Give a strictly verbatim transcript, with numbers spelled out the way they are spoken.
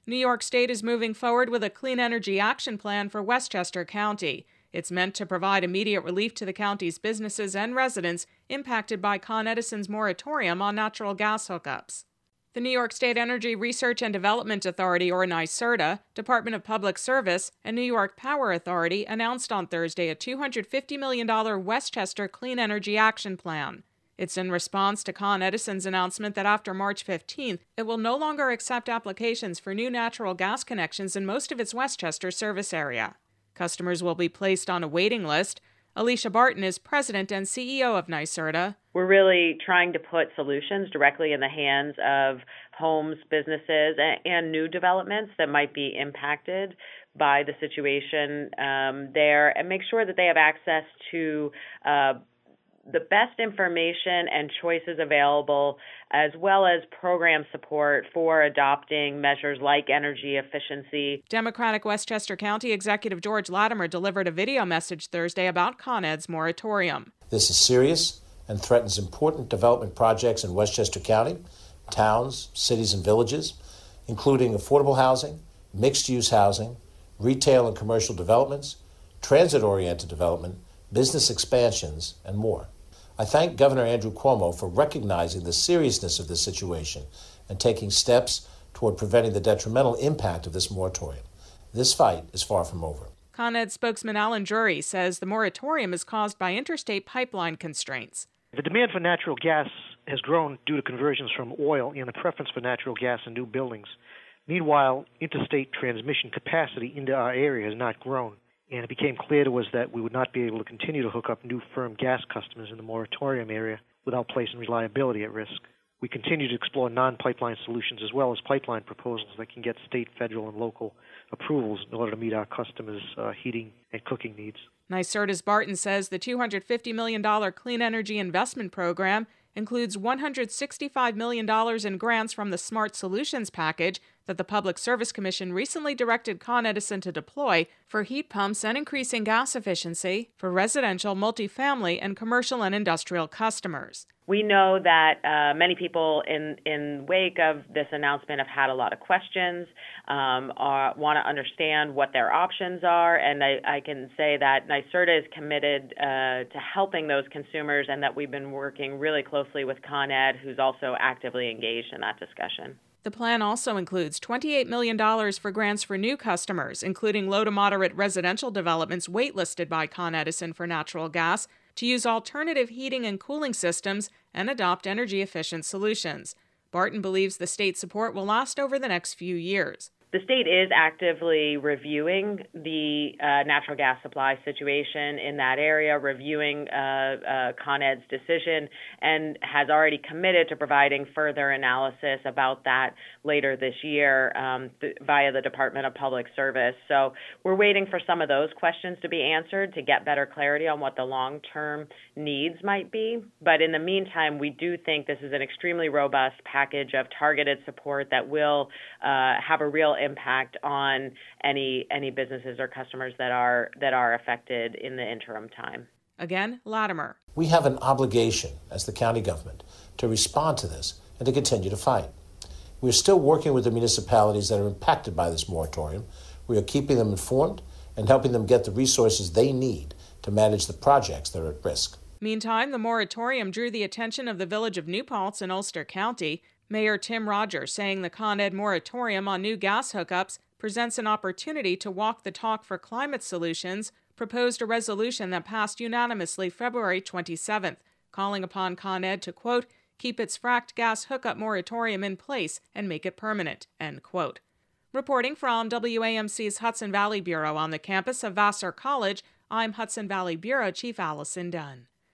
New York State is moving forward with a clean energy action plan for Westchester County. It's meant to provide immediate relief to the county's businesses and residents impacted by Con Edison's moratorium on natural gas hookups. The New York State Energy Research and Development Authority, or NYSERDA, Department of Public Service, and New York Power Authority announced on Thursday a two hundred fifty million dollars Westchester Clean Energy Action Plan. It's in response to Con Edison's announcement that after March fifteenth, it will no longer accept applications for new natural gas connections in most of its Westchester service area. Customers will be placed on a waiting list. Alicia Barton is president and C E O of NYSERDA. We're really trying to put solutions directly in the hands of homes, businesses, and new developments that might be impacted by the situation um, there, and make sure that they have access to uh, the best information and choices available, as well as program support for adopting measures like energy efficiency. Democratic Westchester County Executive George Latimer delivered a video message Thursday about Con Ed's moratorium. This is serious and threatens important development projects in Westchester County, towns, cities, and villages, including affordable housing, mixed-use housing, retail and commercial developments, transit-oriented development, business expansions, and more. I thank Governor Andrew Cuomo for recognizing the seriousness of this situation and taking steps toward preventing the detrimental impact of this moratorium. This fight is far from over. Con Ed spokesman Alan Drury says the moratorium is caused by interstate pipeline constraints. The demand for natural gas has grown due to conversions from oil and the preference for natural gas in new buildings. Meanwhile, interstate transmission capacity into our area has not grown, and it became clear to us that we would not be able to continue to hook up new firm gas customers in the moratorium area without placing reliability at risk. We continue to explore non-pipeline solutions as well as pipeline proposals that can get state, federal, and local approvals in order to meet our customers' uh, heating and cooking needs. NYSERDA's Barton says the two hundred fifty million dollars Clean Energy Investment Program includes one hundred sixty-five million dollars in grants from the Smart Solutions package that the Public Service Commission recently directed Con Edison to deploy for heat pumps and increasing gas efficiency for residential, multifamily, and commercial and industrial customers. We know that uh, many people in, in wake of this announcement have had a lot of questions, um, want to understand what their options are, and I, I can say that NYSERDA is committed uh, to helping those consumers, and that we've been working really closely with Con Ed, who's also actively engaged in that discussion. The plan also includes twenty-eight million dollars for grants for new customers, including low to moderate residential developments waitlisted by Con Edison for natural gas, to use alternative heating and cooling systems and adopt energy-efficient solutions. Barton believes the state support will last over the next few years. The state is actively reviewing the uh, natural gas supply situation in that area, reviewing uh, uh, Con Ed's decision, and has already committed to providing further analysis about that later this year um, th- via the Department of Public Service. So we're waiting for some of those questions to be answered to get better clarity on what the long-term needs might be. But in the meantime, we do think this is an extremely robust package of targeted support that will uh, have a real impact on any any businesses or customers that are that are affected in the interim time. Again, Latimer. We have an obligation as the county government to respond to this and to continue to fight. We are still working with the municipalities that are impacted by this moratorium. We are keeping them informed and helping them get the resources they need to manage the projects that are at risk. Meantime, the moratorium drew the attention of the village of New Paltz in Ulster County. Mayor Tim Rogers saying the Con Ed moratorium on new gas hookups presents an opportunity to walk the talk for climate solutions, proposed a resolution that passed unanimously February twenty-seventh, calling upon Con Ed to, quote, keep its fracked gas hookup moratorium in place and make it permanent, end quote. Reporting from W A M C's Hudson Valley Bureau on the campus of Vassar College, I'm Hudson Valley Bureau Chief Allison Dunn.